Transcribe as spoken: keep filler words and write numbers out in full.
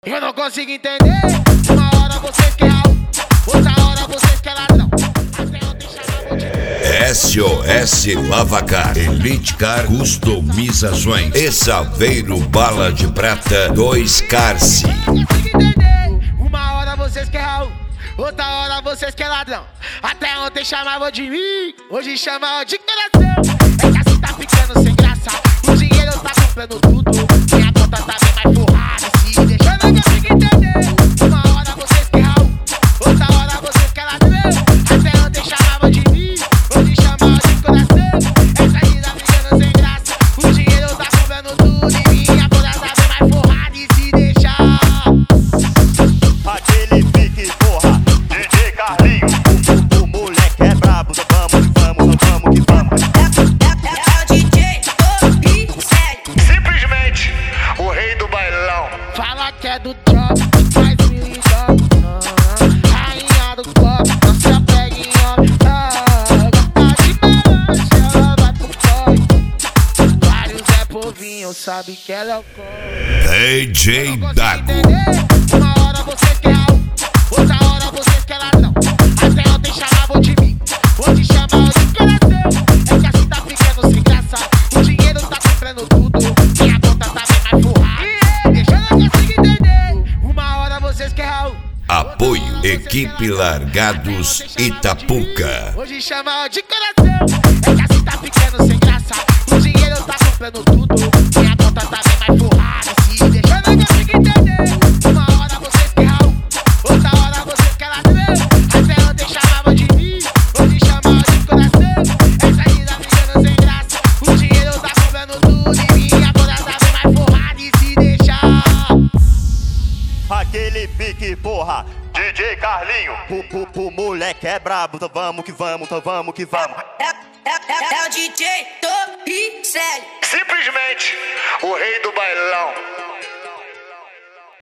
Eu não consigo entender. Uma hora vocês querem algo, outra hora vocês querem ladrão. Até ontem chamavam de S O S Lavacar, Elite Car Customizações e Saveiro Bala de Prata dois Carce. Eu não consigo entender. Uma hora vocês querem algo, outra hora vocês querem ladrão. Até ontem chamavam de mim, hoje chamam de coração. É que assim tá ficando sem graça. O dinheiro tá comprando tudo, minha conta tá bem mais forrada. Se deixa, eu não consigo entender. Uma hora vocês querem algo, outra hora vocês querem ladrão. Até ontem chamavam de mim, hoje chamam de coração. Essa vida ficando sem graça. O dinheiro tá comprando tudo e minha conta tá bem mais forrada. E se deixar, aquele pique, porra, D J Carlinho, o, o, o moleque é brabo, então vamos, vamos, vamos que vamos. É o D J Top sério. Simplesmente o rei do bailão. fala que é do drop, faz mil e dólares. Rainha do copo, nossa pega em homem. Gosta de melange, ela vai pro corre. Vários é povinho, sabe que ela é o corre. D J Dago. Uma hora vocês querem algo, outra hora vocês querem ladrão. Até ontem chamavam de mim, hoje chamam de coração. É que assim tá ficando sem graça. O dinheiro tá comprando tudo, minha conta tá bem mais forrada. Deixa eu não consigo entender. Uma hora vocês querem algo, Apoio Equipe Largados Itapuca. hoje chamam de coração. É que assim tá ficando sem graça. O dinheiro tá comprando tudo, minha conta tá bem mais forrada. Se deixa eu não consigo entender. Uma hora vocês querem algo, outra hora vocês querem ladrão. Até ontem chamavam de mim, hoje chamam de coração. Essa vida ficando sem graça. O dinheiro tá comprando tudo e minha conta tá bem mais forrada. E se deixar, Aquele pique, porra, D J Carlinho, o, o, o moleque é brabo, então vamos que vamos, então vamos que vamos. É, é, é, é o D J Top sério. Simplesmente o rei do bailão.